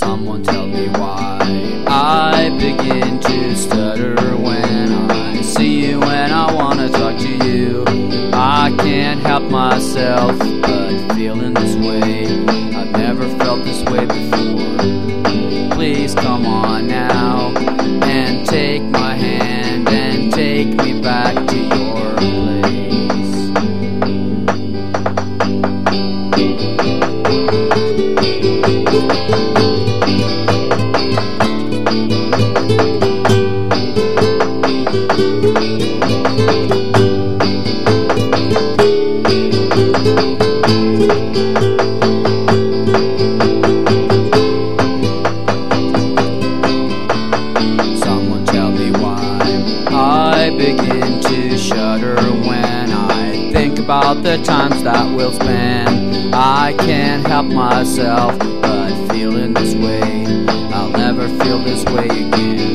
Someone tell me why I begin to stutter when I see you and I wanna talk to you. I can't help myself but feeling this way. I've never felt this way before. Please come on now and take my hand and take me back to your place. I begin to shudder when I think about the times that we'll spend. I can't help myself but feeling this way. I'll never feel this way again.